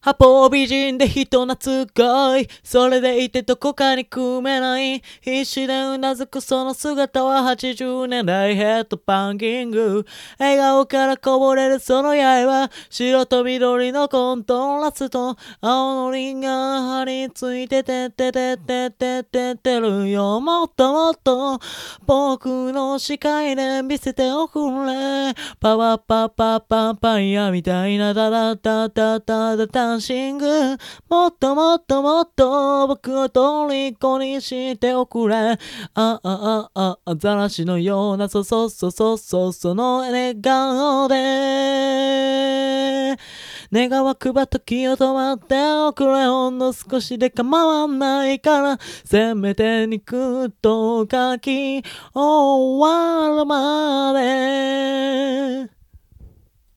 八方美人で人懐っこい。それでいてどこかに組めない。必死でうなずくその姿は80年代ヘッドバンキング。笑顔からこぼれるその刃は白と緑のコントラスト。青のリンが張り付いててててててててるよ。もっともっと僕の視界で見せておくれ。パワーパパパパイヤみたいなダダダダダダダンシング。もっともっともっと僕を虜にしておくれ。アザラシのようなその笑顔で願わくば時を止まっておくれ。ほんの少しで構わないからせめて肉と書き終わるまで